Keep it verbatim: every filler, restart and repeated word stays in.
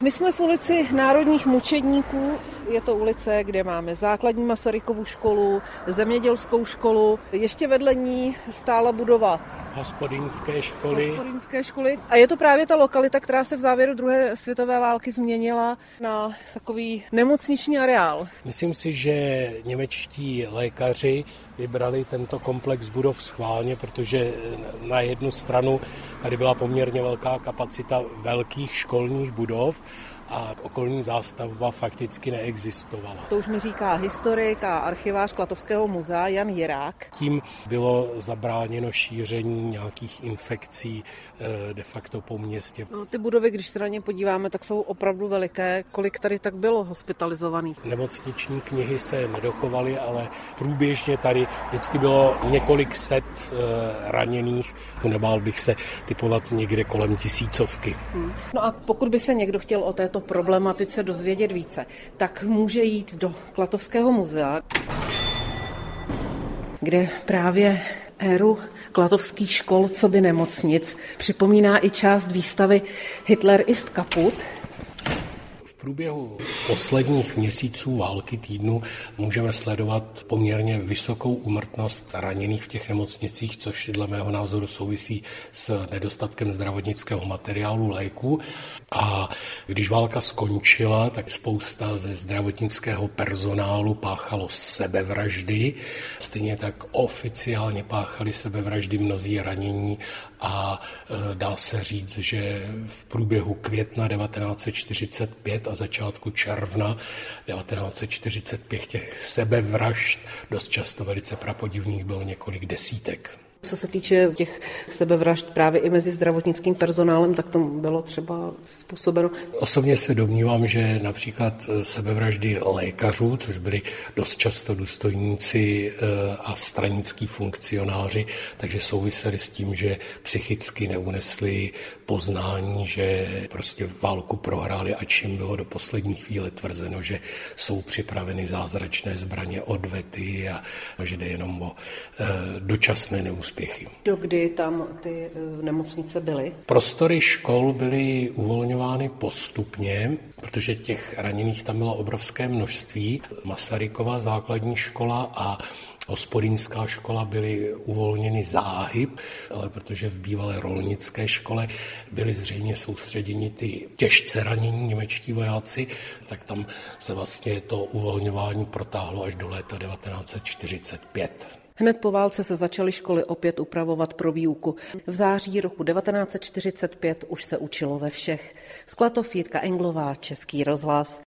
My jsme v ulici Národních mučedníků. Je to ulice, kde máme základní Masarykovu školu, zemědělskou školu. Ještě vedle ní stála budova hospodyňské školy. hospodyňské školy. A je to právě ta lokalita, která se v závěru druhé světové války změnila na takový nemocniční areál. Myslím si, že němečtí lékaři vybrali tento komplex budov schválně, protože na jednu stranu tady byla poměrně velká kapacita velkých školních budov a okolní zástavba fakticky neexistovala. To už mi říká historik a archivář Klatovského muzea Jan Jirák. Tím bylo zabráněno šíření nějakých infekcí de facto po městě. No, ty budovy, když se na ně podíváme, tak jsou opravdu veliké. Kolik tady tak bylo hospitalizovaných? Nemocniční knihy se nedochovaly, ale průběžně tady vždycky bylo několik set raněných. Nebál bych se typovat někde kolem tisícovky. Hmm. No a pokud by se někdo chtěl o této problematice dozvědět více, tak může jít do Klatovského muzea, kde právě éru klatovských škol coby nemocnic připomíná i část výstavy Hitler ist kaputt. V průběhu posledních měsíců války týdnu můžeme sledovat poměrně vysokou úmrtnost raněných v těch nemocnicích, což dle mého názoru souvisí s nedostatkem zdravotnického materiálu, léků. A když válka skončila, tak spousta ze zdravotnického personálu páchalo sebevraždy. Stejně tak oficiálně páchali sebevraždy mnozí ranění a e, dá se říct, že v průběhu května devatenáct set čtyřicet pět a začátku června devatenáct set čtyřicet pět těch sebevražd, dost často velice prapodivných, bylo několik desítek. Co se týče těch sebevražd právě i mezi zdravotnickým personálem, tak to bylo třeba způsobeno. Osobně se domnívám, že například sebevraždy lékařů, což byli dost často důstojníci a stranický funkcionáři, takže souviseli s tím, že psychicky neunesli poznání, že prostě válku prohráli, ač jim bylo do poslední chvíle tvrzeno, že jsou připraveny zázračné zbraně, odvety a že jde jenom o dočasné neúspěchy. Dokdy tam ty nemocnice byly? Prostory škol byly uvolňovány postupně, protože těch raněných tam bylo obrovské množství. Masarykova základní škola a hospodyňská škola byly uvolněny záhy, ale protože v bývalé rolnické škole byli zřejmě soustředěni ty těžce ranění němečtí vojáci, tak tam se vlastně to uvolňování protáhlo až do léta devatenáct set čtyřicet pět. Hned po válce se začaly školy opět upravovat pro výuku. V září roku devatenáct set čtyřicet pět už se učilo ve všech. Z Klatov Jitka Englová, Český rozhlas.